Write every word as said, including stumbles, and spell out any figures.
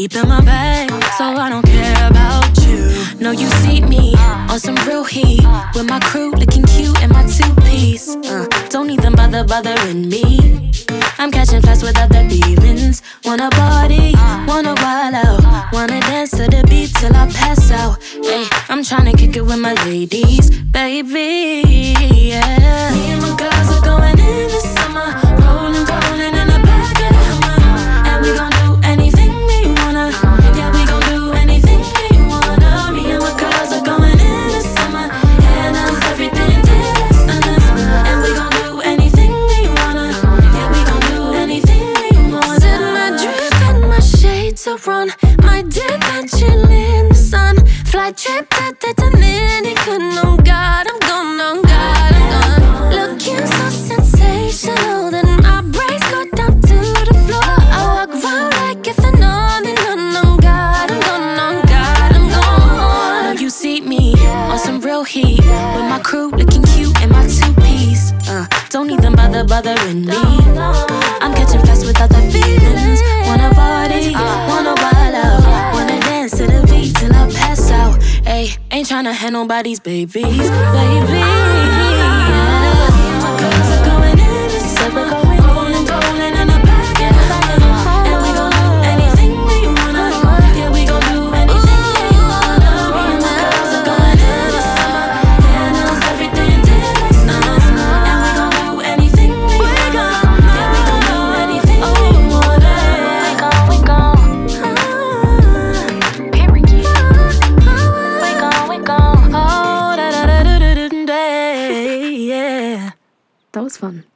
deep in my bag, so I don't care about you. No, you see me on some real heat with my crew looking cute in my two-piece. Uh, don't even bother bothering me. I'm catching flights with other demons. Wanna party, wanna wild out, wanna dance to the beat till I pass out. Hey, I'm tryna kick it with my ladies, baby. Yeah. Me and my girls are going in the summer, rolling, rolling in the back of the Hummer, and we gon' do anything we wanna. Yeah, we gon' do anything we wanna. Me and my girls are going in the summer, and I'm everything that's enough, and we gon' do anything we wanna. Yeah, we gon' do anything we wanna. Set my drip and my shades are on, my dip and chill in the sun. Flight trip to the Dominican, oh God, I'm gone, oh God, I'm gone. Looking so sensational, then my brains go down to the floor. I walk around like a phenomenon, oh God, I'm gone, oh God, I'm gone. Now you see me on some real heat with my crew looking cute in my two-piece. Uh, don't even bother bothering me. I'm catching flights with other feelings. Wanna party, wanna wild out, wanna dance to the beat till I pass out. Ay, ain't tryna have nobody's babies, baby. Yeah. My girls are going in the summer, rolling, rolling in the back of the Hummer, and we gon' do anything we wanna. Yeah, we gon' do anything we wanna. Me and my girls are going in the summer, and I'm everything that's nice, and we gon' do anything we wanna. Yeah, we gon' do anything we wanna. We gon', we gon'. Period. We gon', we gon'. Oh, da da da da da da da. Yeah, that was fun.